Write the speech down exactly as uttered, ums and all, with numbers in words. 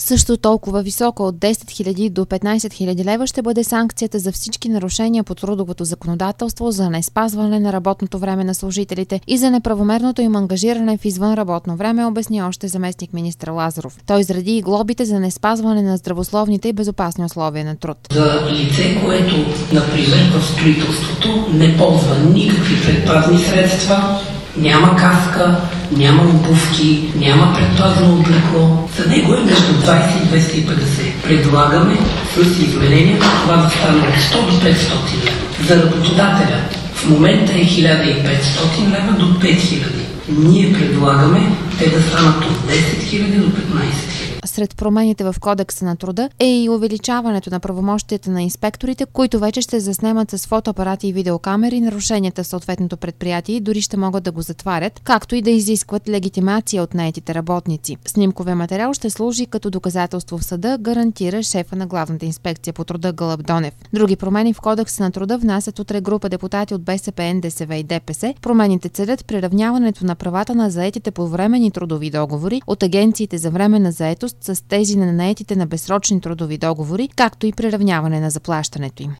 Също толкова висока от десет хиляди до петнайсет хиляди лева ще бъде санкцията за всички нарушения по трудовото законодателство за неспазване на работното време на служителите и за неправомерното им ангажиране в извънработно време, обясни още заместник министър Лазаров. Той изреди и глобите за неспазване на здравословните и безопасни условия на труд. За лице, което, например, в строителството не ползва никакви предпазни средства, няма каска, няма обувки, няма предпазно облекло. За него е между двайсет и двеста и петдесет. Предлагаме с изменения това да стане от сто до петстотин лева. За работодателя в момента е хиляда и петстотин лева до пет хиляди. Ние предлагаме те да станат от десет хиляди до петнайсет хиляди. Сред промените в Кодекса на труда е и увеличаването на правомощията на инспекторите, които вече ще заснемат с фотоапарати и видеокамери нарушенията в съответното предприятие и дори ще могат да го затварят, както и да изискват легитимация от наетите работници. Снимковия материал ще служи като доказателство в съда, гарантира шефа на Главната инспекция по труда Гълъб Донев. Други промени в Кодекса на труда внасят утре група депутати от БСП, НДСВ и ДПС. Промените целят приравняването на правата на заетите по временни трудови договори от агенциите за временна заетост с тези на наетите на безсрочни трудови договори, както и приравняване на заплащането им.